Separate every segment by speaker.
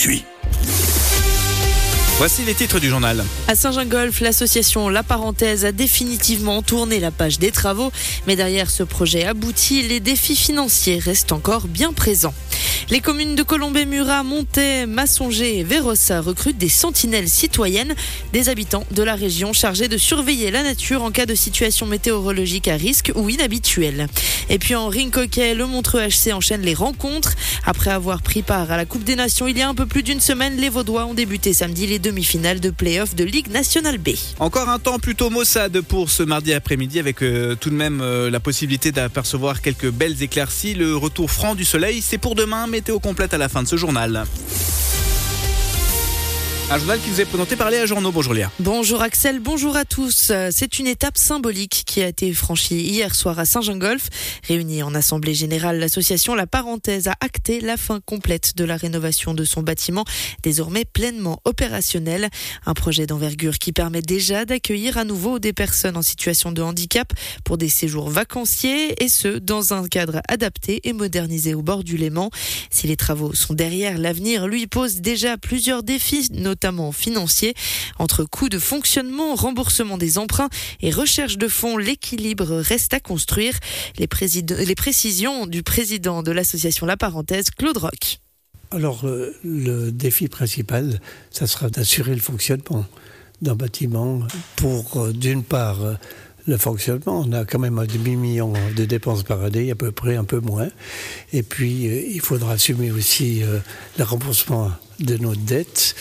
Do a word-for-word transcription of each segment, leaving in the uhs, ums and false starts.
Speaker 1: Puis.
Speaker 2: Voici les titres du journal.
Speaker 3: À Saint-Gingolph, l'association La Parenthèse a définitivement tourné la page des travaux. Mais derrière ce projet abouti, les défis financiers restent encore bien présents. Les communes de Colombey-Murat, Montet, Massonger et Vérossa recrutent des sentinelles citoyennes, des habitants de la région chargés de surveiller la nature en cas de situation météorologique à risque ou inhabituelle. Et puis en ring hockey, le Montreux H C enchaîne les rencontres. Après avoir pris part à la Coupe des Nations il y a un peu plus d'une semaine, les Vaudois ont débuté samedi les demi-finales de play-off de Ligue Nationale B.
Speaker 2: Encore un temps plutôt maussade pour ce mardi après-midi avec euh, tout de même euh, la possibilité d'apercevoir quelques belles éclaircies. Le retour franc du soleil, c'est pour demain. Météo complète à la fin de ce journal. Un journal qui vous est présenté par Léa Journeau. Bonjour Léa.
Speaker 3: Bonjour Axel, bonjour à tous. C'est une étape symbolique qui a été franchie hier soir à Saint-Gingolph. Réunie en assemblée générale, l'association La Parenthèse a acté la fin complète de la rénovation de son bâtiment, désormais pleinement opérationnel. Un projet d'envergure qui permet déjà d'accueillir à nouveau des personnes en situation de handicap pour des séjours vacanciers et ce, dans un cadre adapté et modernisé au bord du Léman. Si les travaux sont derrière, l'avenir lui pose déjà plusieurs défis, notamment notamment financiers. Entre coûts de fonctionnement, remboursement des emprunts et recherche de fonds, l'équilibre reste à construire. Les, présid- les précisions du président de l'association La Parenthèse, Claude Roch.
Speaker 4: Alors, euh, le défi principal, ça sera d'assurer le fonctionnement d'un bâtiment pour, euh, d'une part, euh, le fonctionnement. On a quand même un demi-million de dépenses par année, à peu près, un peu moins. Et puis, euh, il faudra assumer aussi euh, le remboursement de nos dettes.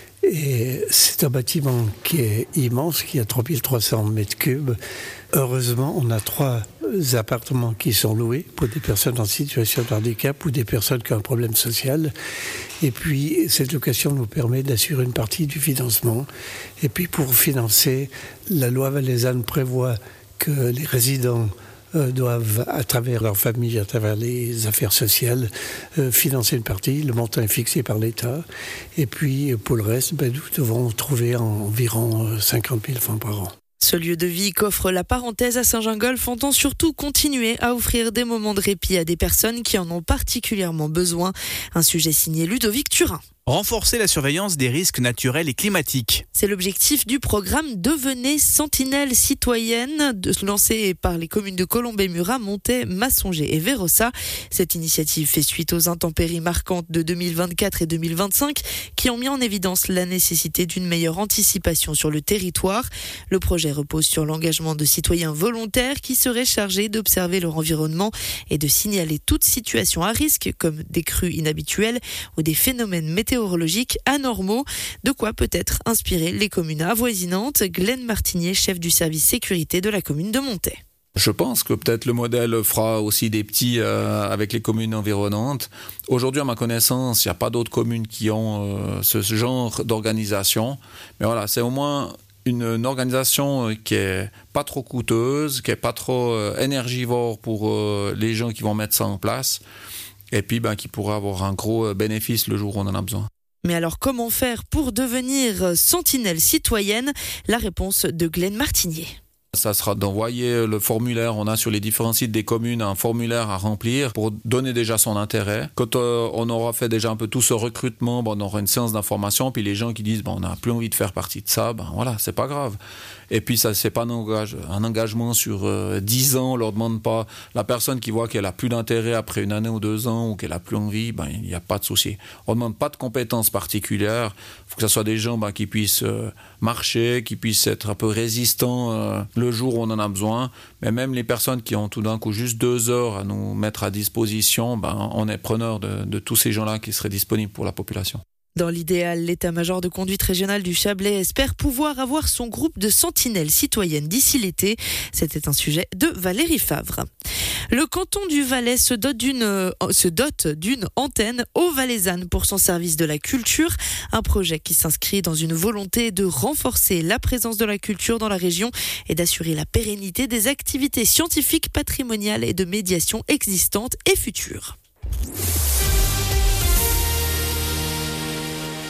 Speaker 4: Et c'est un bâtiment qui est immense, qui a trois mille trois cents mètres cubes. Heureusement, on a trois appartements qui sont loués pour des personnes en situation de handicap ou des personnes qui ont un problème social. Et puis, cette location nous permet d'assurer une partie du financement. Et puis, pour financer, la loi valaisanne prévoit que les résidents euh, doivent, à travers leur famille, à travers les affaires sociales, euh, financer une partie. Le montant est fixé par l'État. Et puis, pour le reste, ben, nous devons trouver environ cinquante mille francs par an.
Speaker 3: Ce lieu de vie qu'offre La Parenthèse à Saint-Gingolph entend surtout continuer à offrir des moments de répit à des personnes qui en ont particulièrement besoin. Un sujet signé Ludovic Turin.
Speaker 2: Renforcer la surveillance des risques naturels et climatiques.
Speaker 3: C'est l'objectif du programme Devenez sentinelle citoyenne, lancé par les communes de Colombey-Murat, Montet, Massonger et Vérossa. Cette initiative fait suite aux intempéries marquantes de deux mille vingt-quatre et deux mille vingt-cinq qui ont mis en évidence la nécessité d'une meilleure anticipation sur le territoire. Le projet repose sur l'engagement de citoyens volontaires qui seraient chargés d'observer leur environnement et de signaler toute situation à risque comme des crues inhabituelles ou des phénomènes météorologiques anormaux, de quoi peut-être inspirer les communes avoisinantes. Glenn Martinier, chef du service sécurité de la commune de Montet.
Speaker 5: Je pense que peut-être le modèle fera aussi des petits euh, avec les communes environnantes. Aujourd'hui, à ma connaissance, il n'y a pas d'autres communes qui ont euh, ce, ce genre d'organisation. Mais voilà, c'est au moins une, une organisation qui est pas trop coûteuse, qui est pas trop euh, énergivore pour euh, les gens qui vont mettre ça en place. Et puis ben, qui pourra avoir un gros bénéfice le jour où on en a besoin.
Speaker 3: Mais alors comment faire pour devenir sentinelle citoyenne ? La réponse de Glenn Martinier.
Speaker 5: Ça sera d'envoyer le formulaire, on a sur les différents sites des communes un formulaire à remplir pour donner déjà son intérêt. Quand euh, on aura fait déjà un peu tout ce recrutement, ben, on aura une séance d'information, puis les gens qui disent ben, on n'a plus envie de faire partie de ça, ben voilà, c'est pas grave. Et puis ça, c'est pas un, engage, un engagement sur euh, dix ans, on leur demande pas. La personne qui voit qu'elle a plus d'intérêt après une année ou deux ans ou qu'elle a plus envie, ben il n'y a pas de souci. On demande pas de compétences particulières. Il faut que ce soit des gens ben, qui puissent euh, marcher, qui puissent être un peu résistants euh, le jour où on en a besoin. Mais même les personnes qui ont tout d'un coup juste deux heures à nous mettre à disposition, ben on est preneur de, de tous ces gens-là qui seraient disponibles pour la population.
Speaker 3: Dans l'idéal, l'état-major de conduite régionale du Chablais espère pouvoir avoir son groupe de sentinelles citoyennes d'ici l'été. C'était un sujet de Valérie Favre. Le canton du Valais se dote d'une, euh, se dote d'une antenne au Valaisanne pour son service de la culture. Un projet qui s'inscrit dans une volonté de renforcer la présence de la culture dans la région et d'assurer la pérennité des activités scientifiques, patrimoniales et de médiation existantes et futures.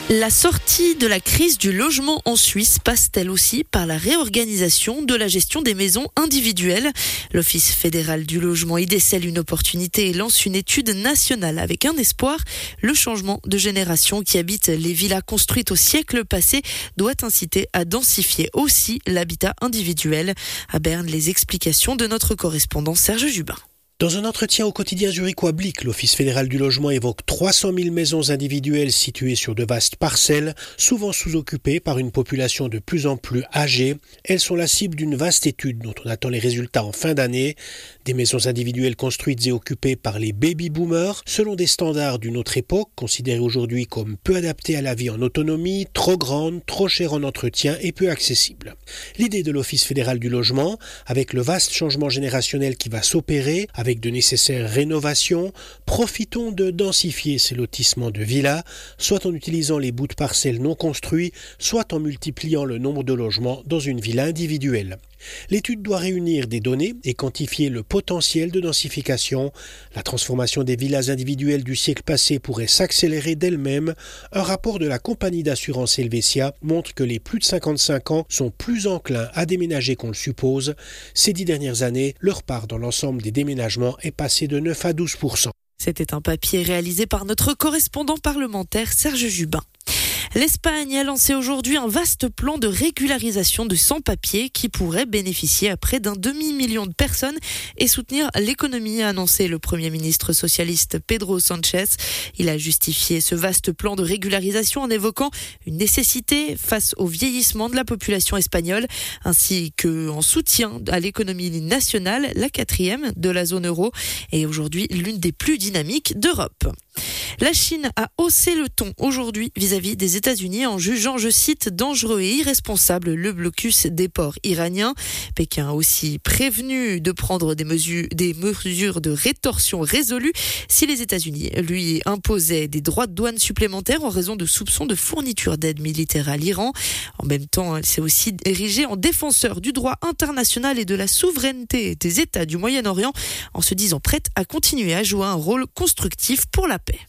Speaker 3: La sortie de la crise du logement en Suisse passe-t-elle aussi par la réorganisation de la gestion des maisons individuelles ? L'Office fédéral du logement y décèle une opportunité et lance une étude nationale avec un espoir. Le changement de génération qui habite les villas construites au siècle passé doit inciter à densifier aussi l'habitat individuel. À Berne, les explications de notre correspondant Serge Jubin.
Speaker 1: Dans un entretien au quotidien zurichois Blick, l'Office fédéral du logement évoque trois cent mille maisons individuelles situées sur de vastes parcelles, souvent sous-occupées par une population de plus en plus âgée. Elles sont la cible d'une vaste étude dont on attend les résultats en fin d'année. Des maisons individuelles construites et occupées par les baby-boomers, selon des standards d'une autre époque, considérées aujourd'hui comme peu adaptées à la vie en autonomie, trop grandes, trop chères en entretien et peu accessibles. L'idée de l'Office fédéral du logement, avec le vaste changement générationnel qui va s'opérer, avec de nécessaires rénovations, profitons de densifier ces lotissements de villas, soit en utilisant les bouts de parcelles non construits, soit en multipliant le nombre de logements dans une villa individuelle. L'étude doit réunir des données et quantifier le potentiel de densification. La transformation des villas individuelles du siècle passé pourrait s'accélérer d'elle-même. Un rapport de la compagnie d'assurance Helvetia montre que les plus de cinquante-cinq ans sont plus enclins à déménager qu'on le suppose. Ces dix dernières années, leur part dans l'ensemble des déménagements est passée de neuf à douze pour cent.
Speaker 3: C'était un papier réalisé par notre correspondant parlementaire Serge Jubin. L'Espagne a lancé aujourd'hui un vaste plan de régularisation de sans-papiers qui pourrait bénéficier à près d'un demi-million de personnes et soutenir l'économie, a annoncé le Premier ministre socialiste Pedro Sánchez. Il a justifié ce vaste plan de régularisation en évoquant une nécessité face au vieillissement de la population espagnole ainsi qu'en soutien à l'économie nationale, la quatrième de la zone euro et aujourd'hui l'une des plus dynamiques d'Europe. La Chine a haussé le ton aujourd'hui vis-à-vis des États-Unis en jugeant, je cite, dangereux et irresponsable le blocus des ports iraniens. Pékin a aussi prévenu de prendre des mesures, des mesures de rétorsion résolues si les États-Unis lui imposaient des droits de douane supplémentaires en raison de soupçons de fourniture d'aide militaire à l'Iran. En même temps, elle s'est aussi érigée en défenseur du droit international et de la souveraineté des États du Moyen-Orient en se disant prête à continuer à jouer un rôle constructif pour la paix.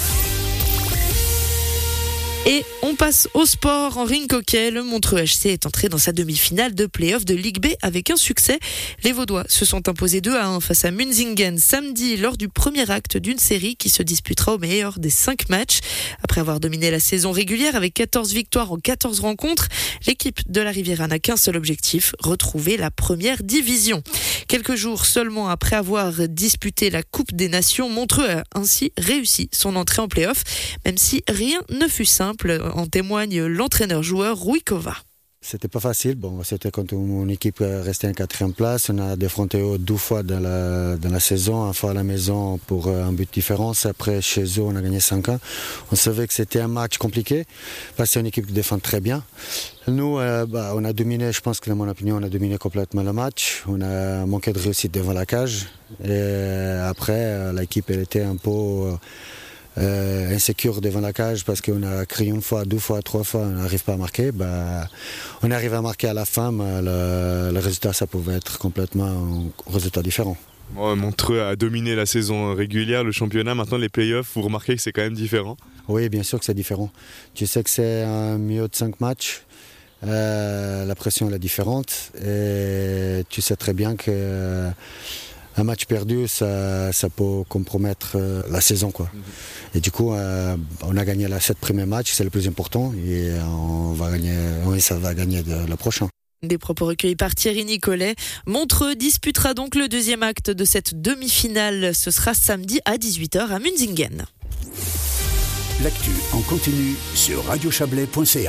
Speaker 3: Et on passe au sport. En rink hockey, le Montreux H C est entré dans sa demi-finale de play-off de Ligue B avec un succès. Les Vaudois se sont imposés deux à un face à Munzingen samedi lors du premier acte d'une série qui se disputera au meilleur des cinq matchs. Après avoir dominé la saison régulière avec quatorze victoires en quatorze rencontres, l'équipe de la Riviera n'a qu'un seul objectif, retrouver la première division. Quelques jours seulement après avoir disputé la Coupe des Nations, Montreux a ainsi réussi son entrée en play-off, même si rien ne fut simple. En témoigne l'entraîneur-joueur Rui Kova.
Speaker 6: C'était pas facile. Bon, c'était quand mon équipe restait en quatrième place. On a défronté eux deux fois dans la, dans la saison, une fois à la maison pour un but de différence. Après, chez eux, on a gagné cinq un. On savait que c'était un match compliqué parce que c'est une équipe qui défend très bien. Nous, euh, bah, on a dominé, je pense que, dans mon opinion, on a dominé complètement le match. On a manqué de réussite devant la cage. Et après, l'équipe, elle était un peu... Euh, Euh, insécure devant la cage parce qu'on a créé une fois, deux fois, trois fois, on n'arrive pas à marquer. Bah, on arrive à marquer à la fin, mais le, le résultat, ça pouvait être complètement un résultat différent.
Speaker 7: Bon, Montreux a dominé la saison régulière, le championnat. Maintenant, les playoffs, vous remarquez que c'est quand même différent ?
Speaker 6: Oui, bien sûr que c'est différent. Tu sais que c'est un milieu de cinq matchs. Euh, la pression elle est différente. Et tu sais très bien que... Euh, un match perdu, ça, ça peut compromettre euh, la saison, quoi. Et du coup, euh, on a gagné les sept premiers matchs, c'est le plus important, et on va gagner, oui, ça va gagner de, le prochain.
Speaker 3: Des propos recueillis par Thierry Nicolet. Montreux disputera donc le deuxième acte de cette demi-finale. Ce sera samedi à dix-huit heures à Munzingen.
Speaker 8: L'actu en continu sur radio chablais point c a.